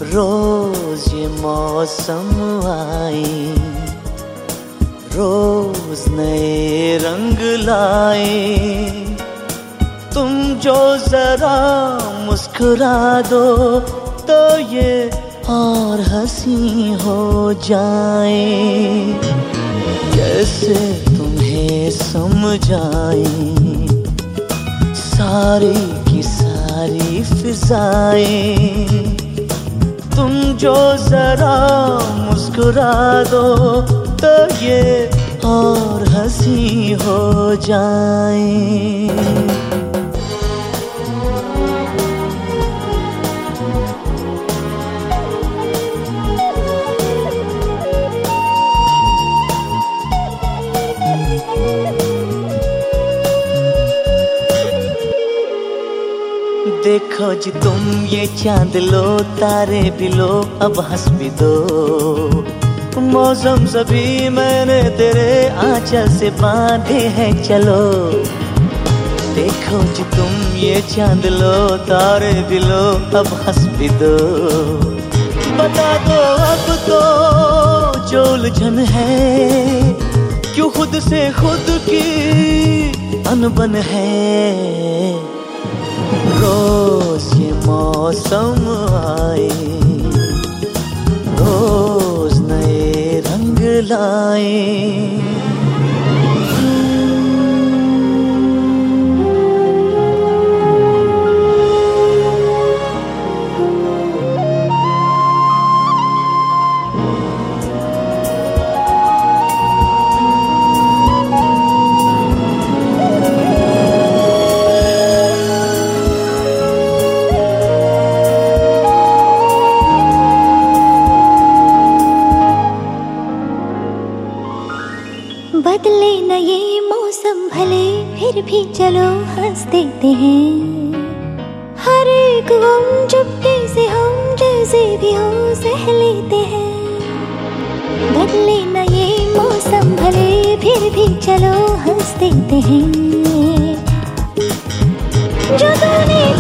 रोज ये मौसम आए, रोज नए रंग लाए। तुम जो जरा मुस्कुरा दो तो ये और हंसी हो जाए। कैसे तुम्हें समझाएं सारी की सारी फिजाएं। तुम जो जरा मुस्कुरा दो तो ये और हंसी हो जाए। देखो जी तुम ये चांद लो, तारे भी लो, अब हंस भी दो। मौसम सभी मैंने तेरे आंचल से बांधे हैं, चलो। देखो जी तुम ये चांद लो, तारे भी लो, अब हंस भी दो। बता दो अब तो जो उलझन है, क्यों खुद से खुद की अनबन है। रोज ये मौसम आए, रोज नए रंग लाए। बदले न ये मौसम भले, फिर भी चलो हंस देते हैं। हर एक गम चुपके से हम जैसे भी हो सह लेते हैं। बदले न ये मौसम भले, फिर भी चलो हंस देते हैं। जो तूने